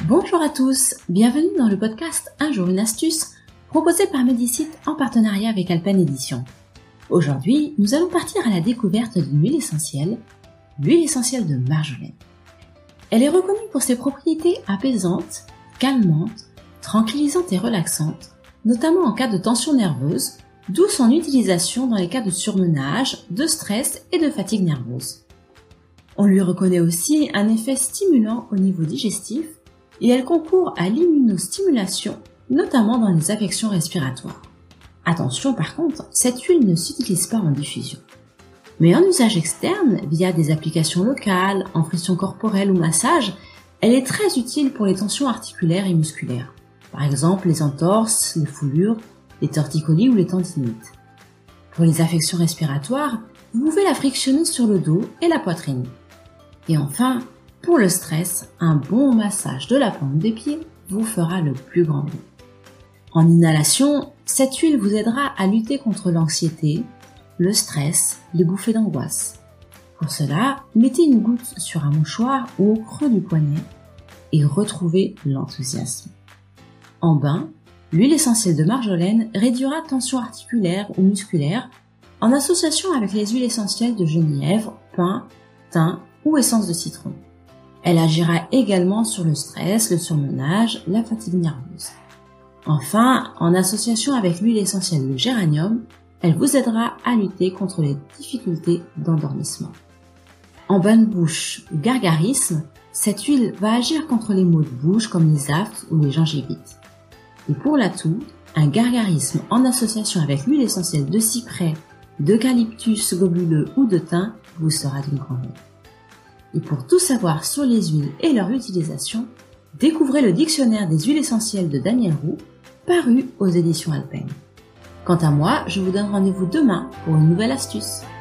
Bonjour à tous, bienvenue dans le podcast Un jour une astuce, proposé par Medicite en partenariat avec Alpen Éditions. Aujourd'hui, nous allons partir à la découverte d'une huile essentielle de marjolaine. Elle est reconnue pour ses propriétés apaisantes, calmantes, tranquillisantes et relaxantes, notamment en cas de tension nerveuse, d'où son utilisation dans les cas de surmenage, de stress et de fatigue nerveuse. On lui reconnaît aussi un effet stimulant au niveau digestif et elle concourt à l'immunostimulation, notamment dans les affections respiratoires. Attention par contre, cette huile ne s'utilise pas en diffusion. Mais en usage externe, via des applications locales, en pression corporelle ou massage, elle est très utile pour les tensions articulaires et musculaires. Par exemple, les entorses, les foulures, les torticolis ou les tendinites. Pour les affections respiratoires, vous pouvez la frictionner sur le dos et la poitrine. Et enfin, pour le stress, un bon massage de la plante des pieds vous fera le plus grand bien. En inhalation, cette huile vous aidera à lutter contre l'anxiété, le stress, les bouffées d'angoisse. Pour cela, mettez une goutte sur un mouchoir ou au creux du poignet et retrouvez l'enthousiasme. En bain, l'huile essentielle de marjolaine réduira tension articulaire ou musculaire en association avec les huiles essentielles de genièvre, pin, thym ou essence de citron. Elle agira également sur le stress, le surmenage, la fatigue nerveuse. Enfin, en association avec l'huile essentielle de géranium, elle vous aidera à lutter contre les difficultés d'endormissement. En bain de bouche ou gargarisme, cette huile va agir contre les maux de bouche comme les aphtes ou les gingivites. Et pour la toux, un gargarisme en association avec l'huile essentielle de cyprès, d'eucalyptus globuleux ou de thym vous sera d'une grande aide. Et pour tout savoir sur les huiles et leur utilisation, découvrez le dictionnaire des huiles essentielles de Daniel Roux, paru aux éditions Alpen. Quant à moi, je vous donne rendez-vous demain pour une nouvelle astuce.